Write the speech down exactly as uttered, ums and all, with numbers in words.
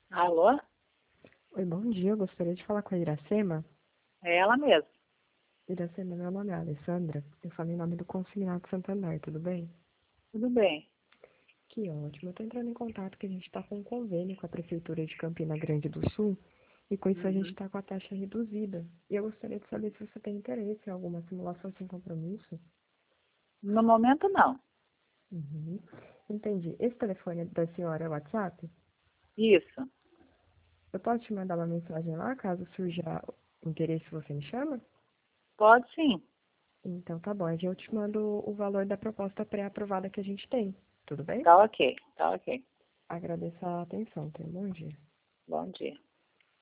Alô? Oi, bom dia. Eu gostaria de falar com a Iracema. É ela mesma. Iracema, meu nome é Alessandra. Eu falo em nome do Consignado Santander, tudo bem? Tudo bem. Que ótimo. Eu tô entrando em contato que a gente está com um convênio com a Prefeitura de Campina Grande do Sul e com isso a gente Uhum. está com a taxa reduzida. E eu gostaria de saber se você tem interesse em alguma simulação sem compromisso. No momento, não. Uhum. Entendi. Esse telefone da senhora é o WhatsApp? Isso. Eu posso te mandar uma mensagem lá, caso surja interesse você me chama? Pode sim. Então tá bom, aí eu te mando o valor da proposta pré-aprovada que a gente tem, tudo bem? Tá ok. Tá ok. Agradeço a atenção, tenha um bom dia. Bom dia.